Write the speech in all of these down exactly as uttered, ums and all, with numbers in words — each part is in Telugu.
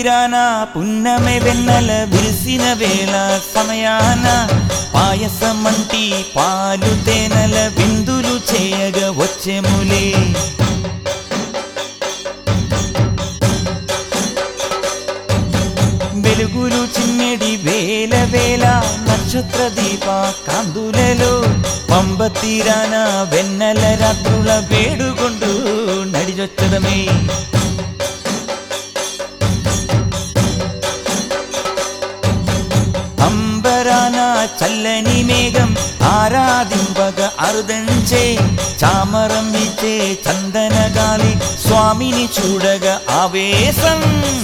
తీరాన పున్నమె వెన్నెల విరిసిన వేళ సమయాన పాయసమంటి పాలు తేనెల విందులు చేయగా వచ్చెములే. వెలుగులు చిన్నెడి వేల వేల నక్షత్ర దీప కాందులలో పంబ తీరాన వెన్నెల రాత్రుల వేడుకొంటూ నడిచొచ్చడమే. అంబరాన చల్లని మేఘం ఆరాధింపగా అరుదంచే చామరం ఇచ్చే చందన గాలి స్వామిని చూడగా ఆవేశం.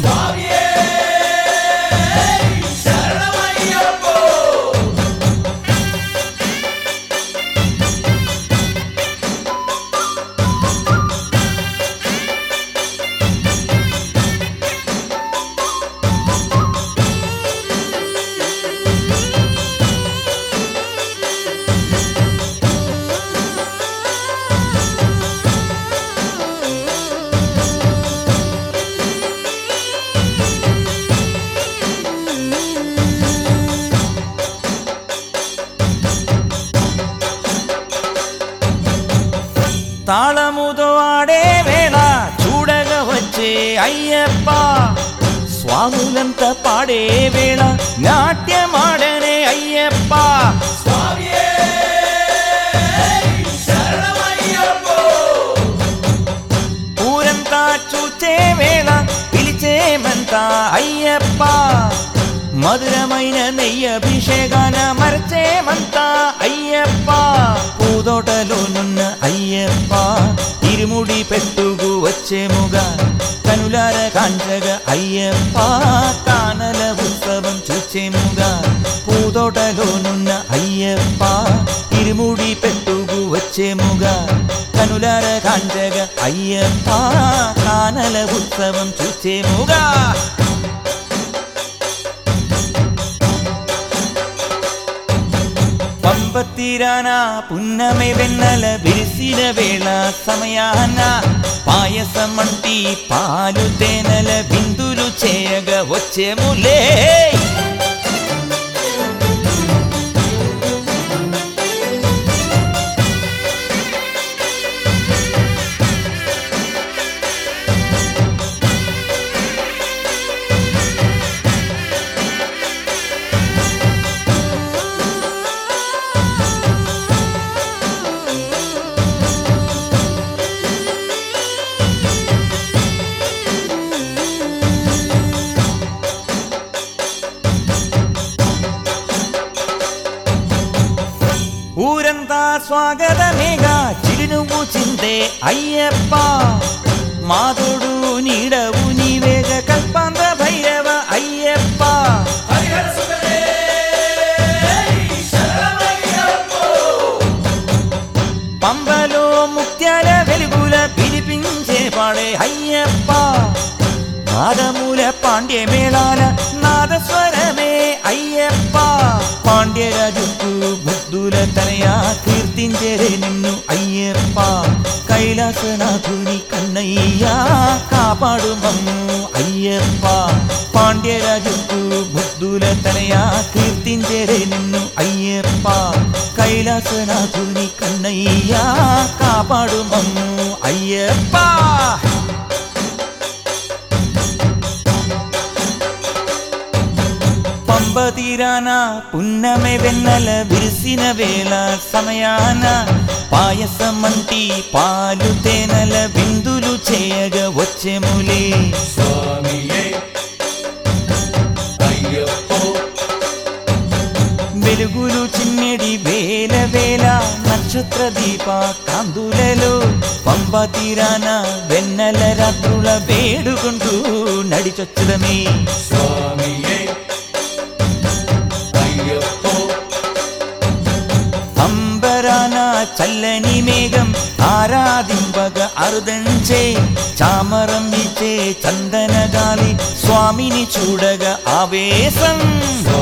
తాళముతో ఆడే వేళ చూడగా వచ్చే అయ్యప్ప, స్వాములంతా పాడే వేళ నాట్యమాడనే అయ్యప్ప. ఊరంతా చూచే వేళ పిలిచేమంతా అయ్యప్ప, మధురమైన నెయ్యి అభిషేకాన మరచేమంతా అయ్యప్ప. పూదోటలోనున్న అయ్యప్ప ఇరుముడి పెట్టుకు వచ్చేముగా కనులార కాంచగా అయ్యప్ప, కానల ఉత్సవం చూచేముగా. పూదోటలోనున్న అయ్యప్ప ఇరుముడి పెట్టుకు వచ్చేముగా కనులార కాంచగా అయ్యప్ప, కానల ఉత్సవం చూచేముగా. పంబ తీరాన పున్నమె వెన్నెల విరిసిన వేళ సమయాన పాయసమంటి పాలు తేనెల విందులు చేయగా వచ్చేములే. ఊరంతా స్వాగతమేగా చిరునువ్వు చిందే అయ్యప్ప, మాధుడు నీడవు నీవేగ కల్పాంత భైరవ అయ్యప్ప. పంబలో ముత్యాల వెలుగుల పిలిపించే పాడే అయ్యప్ప, నాదమూల పాండ్య మేళాల నాదస్వరమే అయ్యప్ప. పాండ్యరాజుకు బుద్ధుల తనయా కీర్తించేరే నిన్ను అయ్యప్ప, కైలాసనాథుని కన్నయ్యా కాపాడు మమ్ము అయ్యప్ప. పాండ్యరాజుకు బుద్ధుల తనయా కీర్తించేరే నిన్ను అయ్యప్ప, కైలాసనాథుని కన్నయ్యా కాపాడు మమ్ము అయ్యప్ప. పంబ తీరాన పున్నమె వెన్నెల విరిసిన వేళ సమయాన పాయసమంటి పాలు తేనెల విందులు చేయగా వచ్చెములే. వెలుగులు చిన్నెడి వేల వేల నక్షత్ర దీప కాందులలో పంబ తీరాన వెన్నెల రాత్రుల వేడుకొంటూ నడిచొచ్చడమే. అంబరాన చల్లని మేఘం ఆరాధింపగా అరుదంచే చామరం ఇచ్చే చందన గాలి స్వామిని చూడగా ఆవేశం.